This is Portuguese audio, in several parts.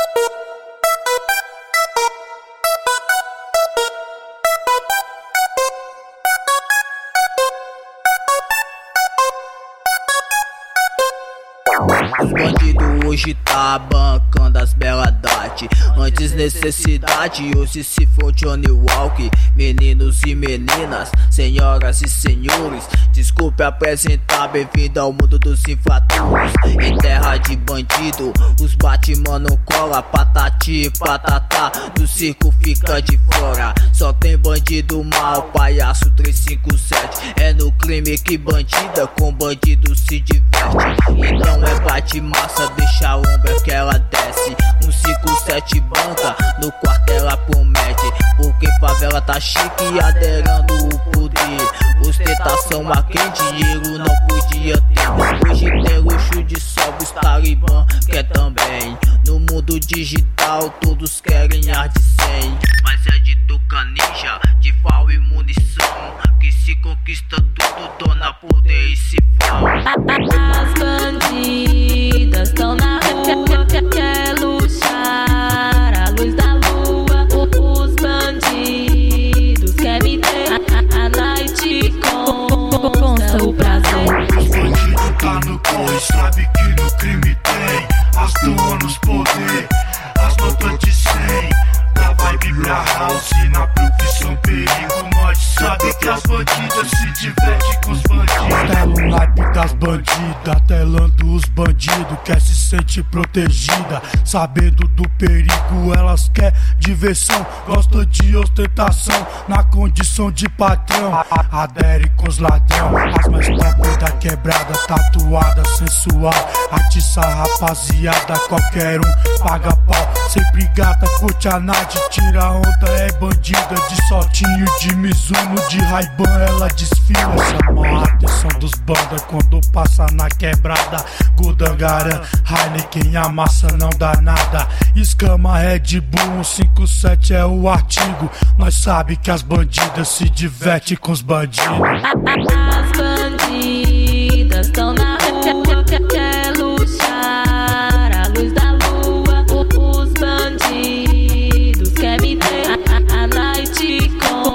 Os bandidos hoje tá bancando as belas date. Antes necessidade, hoje se for Johnny Walk. Meninos e meninas, senhoras e senhores, desculpe apresentar, bem-vindo ao mundo dos infratores. Em terra de bandido, os Batman não cola. Patati, patatá, do circo fica de fora. Só tem bandido mal, palhaço 357. É no crime que bandida com bandido se diverte. Então é bate massa, deixa a ombra que ela desce. 157 banca, no quarto ela promete. Porque favela tá chique, aderando o poder. Ostentação a quem dinheiro não podia ter. Hoje tem luxo de sol, os talibã quer também. No mundo digital todos querem ar de 100. Mas é de tuca ninja, de pau e munição, que se conquista tudo, dona poder e cifrão. As bandidas tão na rua, quer luxar a luz da lua. Os bandidos quer me ter a night consta o prazer. Os bandidos tá no corre, sabe que no crime tem as duas nos poder, as notas de 100. Da vibe pra house, na profissão perigo. Nós sabe que as bandidas se divertem com os bandidos. Tela o naipe das bandidas, telando os bandidos. Quer se sentir protegida, sabendo do perigo. Elas quer diversão, gosta de ostentação, na condição de patrão. Adere com os ladrão, as mais top da quebrada, tatuada, sensual. Atiça rapaziada, qualquer um paga pau. Sempre gata, curte a night, tira onda, é bandida. De saltinho, de Mizuno, de Ray-Ban, ela desfila. Chama a atenção dos banda quando passa na quebrada. Gudangaran, Heineken, a massa não dá nada. Escama, Red Bull, 157 é o artigo. Nós sabe que as bandidas se divertem com os bandidos. As bandidas tão na rua, quer luxar a luz da lua. Os bandidos quer me ter a night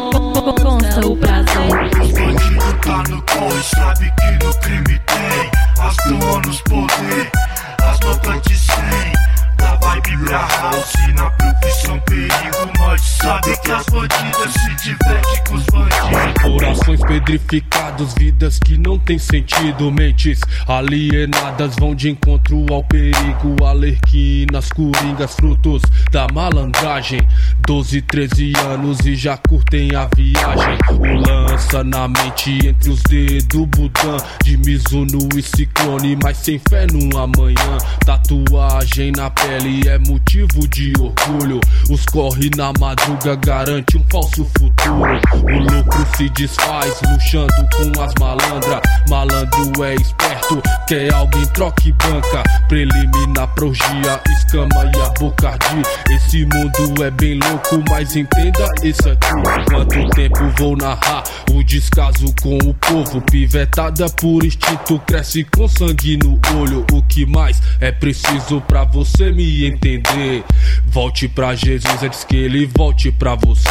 consta o prazer. Os bandidos tá no corre, sabe que no crime tem as duas nos poder, as notas de 100. Da vibe pra house, na profissão perigo. Nós sabe que as bandidas se divertem com os bandidos. Corações pedrificados, vidas que não tem sentido. Mentes alienadas vão de encontro ao perigo. Alerquinas, coringas, frutos da malandragem. 12, 13 anos e já curtem a viagem. O lança na mente entre os dedos, Budan de Mizuno e Ciclone, mas sem fé no amanhã. Tatuagem na pele é motivo de orgulho. Os corre na madruga garante um falso futuro. O lucro se desfaz luxando com as malandras. Malandro é esperto, quer alguém troque banca. Preliminar, progia, escama e abocardi. Esse mundo é bem louco, mas entenda isso aqui. Quanto tempo vou narrar o descaso com o povo? Pivetada por instinto, cresce com sangue no olho. O que mais é preciso pra você me entender? Volte pra Jesus antes que ele volte pra você.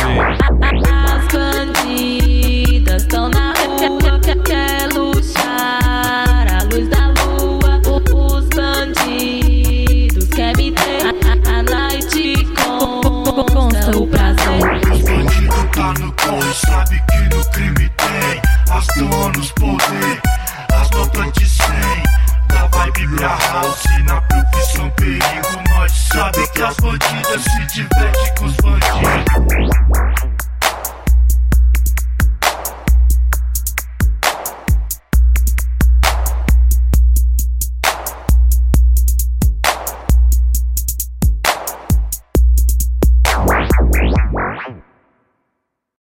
As bandidas tão na rua, quer luxar a luz da lua. Os bandidos quer me ter a night consta o prazer. Os bandidos tá no corre, sabe que no crime tem as duas nos poder, as notas de 100. Da vibe pra house, na profissão perigo. Nós sabe que as bandidas se divertem com os bandidos.